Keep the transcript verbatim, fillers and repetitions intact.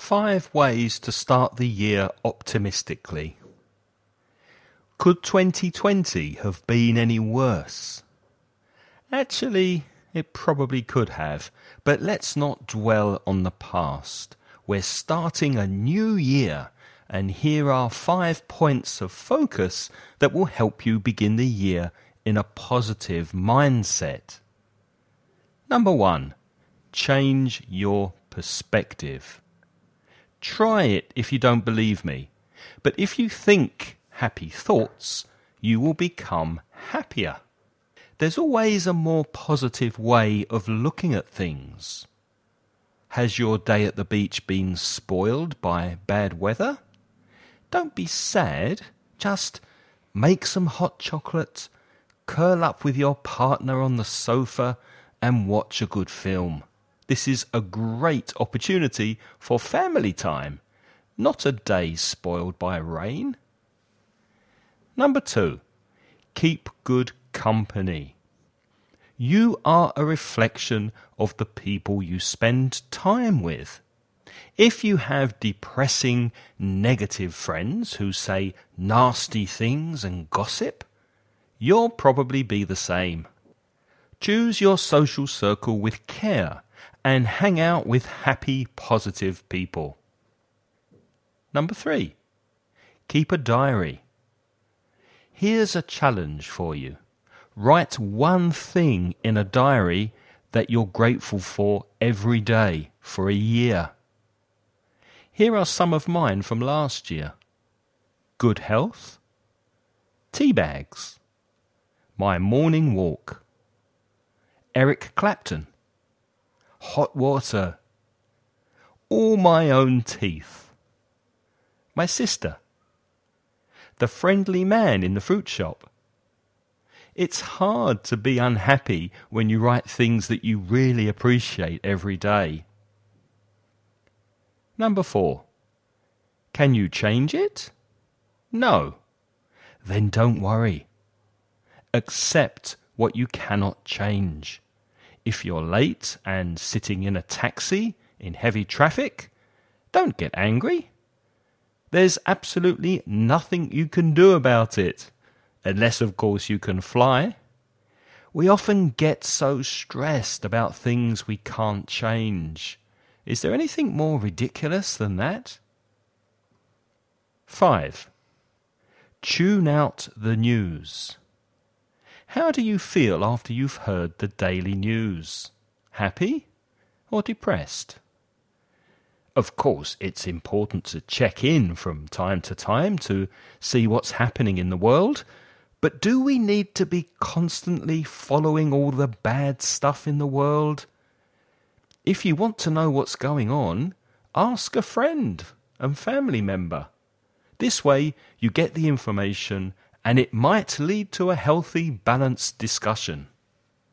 Five ways to start the year optimistically. Could twenty twenty have been any worse? Actually, it probably could have, but let's not dwell on the past. We're starting a new year, and here are five points of focus that will help you begin the year in a positive mindset. Number one, change your perspective. Try it if you don't believe me, but if you think happy thoughts, you will become happier. There's always a more positive way of looking at things. Has your day at the beach been spoiled by bad weather? Don't be sad, just make some hot chocolate, curl up with your partner on the sofa and watch a good film. This is a great opportunity for family time, not a day spoiled by rain. Number two, keep good company. You are a reflection of the people you spend time with. If you have depressing, negative friends who say nasty things and gossip, you'll probably be the same. Choose your social circle with care and hang out with happy, positive people. Number three, keep a diary. Here's a challenge for you. Write one thing in a diary that you're grateful for every day for a year. Here are some of mine from last year. Good health, tea bags, my morning walk, Eric Clapton, hot water, all my own teeth, my sister, the friendly man in the fruit shop. It's hard to be unhappy when you write things that you really appreciate every day. Number four, can you change it? No. Then don't worry. Accept what you cannot change. If you're late and sitting in a taxi in heavy traffic, don't get angry. There's absolutely nothing you can do about it, unless of course you can fly. We often get so stressed about things we can't change. Is there anything more ridiculous than that? Five, tune out the news. How do you feel after you've heard the daily news? Happy or depressed? Of course, it's important to check in from time to time to see what's happening in the world, but do we need to be constantly following all the bad stuff in the world? If you want to know what's going on, ask a friend and family member. This way you get the information and it might lead to a healthy, balanced discussion.